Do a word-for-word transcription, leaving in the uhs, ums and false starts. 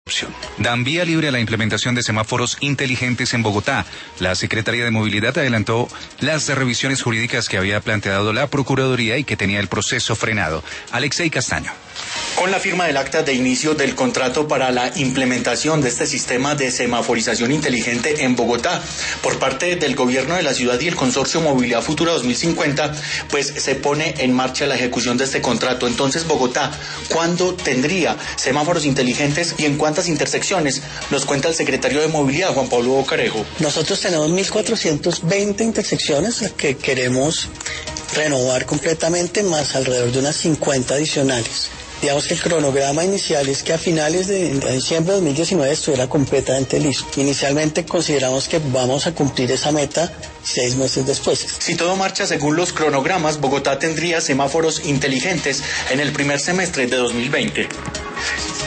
Dan vía libre a la implementación de semáforos inteligentes en Bogotá. La Secretaría de Movilidad adelantó las revisiones jurídicas que había planteado la Procuraduría y que tenía el proceso frenado. Alexei Castaño. Con la firma del acta de inicio del contrato para la implementación de este sistema de semaforización inteligente en Bogotá por parte del gobierno de la ciudad y el consorcio Movilidad Futura dos mil cincuenta, pues se pone en marcha la ejecución de este contrato. Entonces, Bogotá, ¿cuándo tendría semáforos inteligentes y en cuántas intersecciones? Nos cuenta el secretario de Movilidad, Juan Pablo Bocarejo. Nosotros tenemos mil cuatrocientas veinte intersecciones que queremos renovar completamente, más alrededor de unas cincuenta adicionales. Digamos que el cronograma inicial es que a finales de, de diciembre de dos mil diecinueve estuviera completamente listo. Inicialmente consideramos que vamos a cumplir esa meta seis meses después. Si todo marcha según los cronogramas, Bogotá tendría semáforos inteligentes en el primer semestre de dos mil veinte.